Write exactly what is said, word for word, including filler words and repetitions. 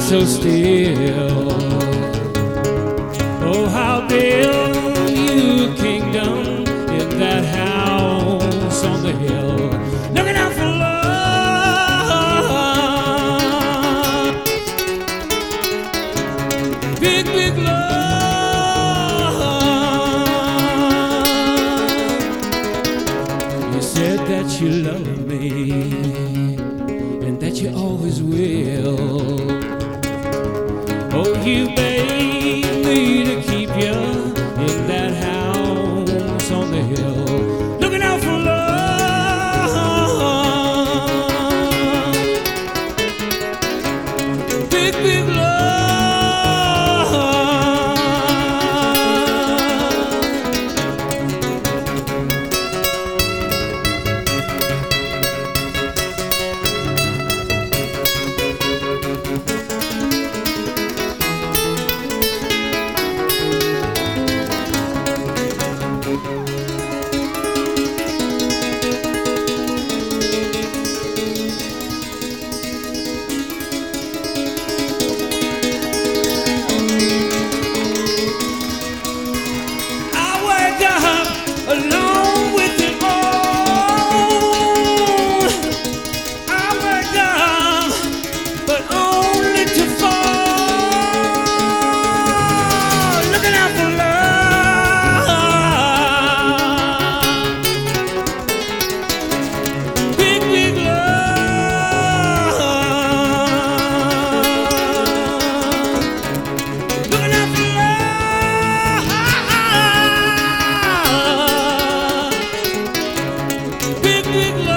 so still. Oh, how build you a kingdom in that house on the hill, looking out for love, big, big love. You said that you love me and that you always will. Oh, you made me to keep you in that house on the hill, looking out for love, big, big love. Alone with it all, I wake up, but only to fall, looking out for love, big, big love, looking out for love. Big, big love.